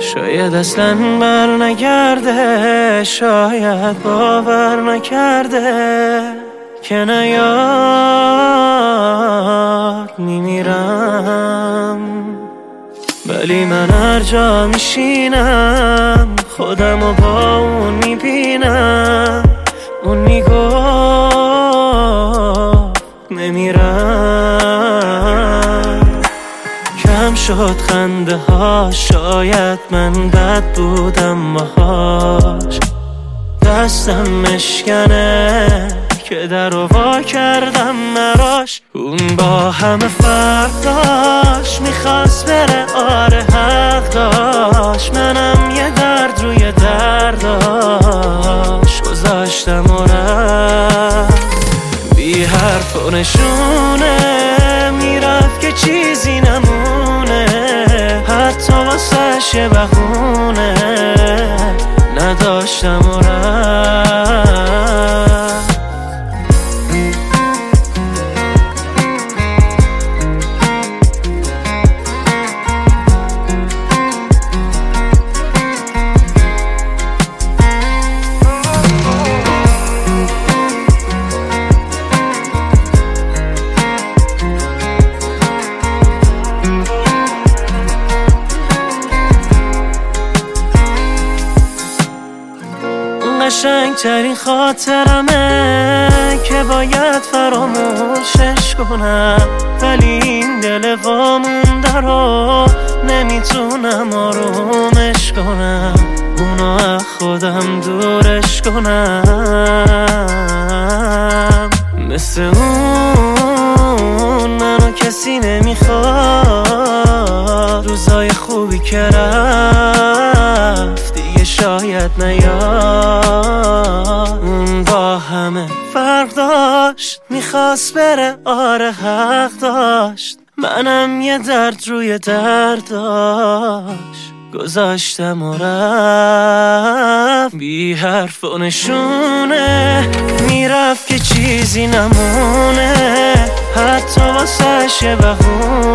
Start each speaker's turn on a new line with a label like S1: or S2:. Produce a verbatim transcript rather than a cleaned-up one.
S1: شاید اصلا بر نگرده، شاید باور نکرده که نیار میمیرم. ولی من هر جا میشینم خودمو با اون میبینم. اون میگفت نمیرم. کم شد خنده ها، شاید من بد بودم باهاش. دستم مشکنه که در رو وا کردم مراش. اون با همه فرق داشت، میخواست بره آره حق داشت. منم یه درد روی درد داشت، گذاشتم و رفت بی حرف و نشونه. میرفت که چیزی نمونه، حتی واسه شه بخونه نداشتم و رفت. قشنگترین خاطرمه که باید فراموشش کنم، ولی این دل وامونده رو نمیتونم آرومش کنم. اونو از خودم دورش کنم. مثل اون منو کسی نمیخواد. روزای خوبی که رفت دیگه شاید نیاد. اون با همه فرق داشت، میخواست بره آره حق داشت. منم یه درد روی درد داشت، گذاشتم و رفت بی حرف و نشونه. میرفت که چیزی نمونه، حتی واسه شه بخونه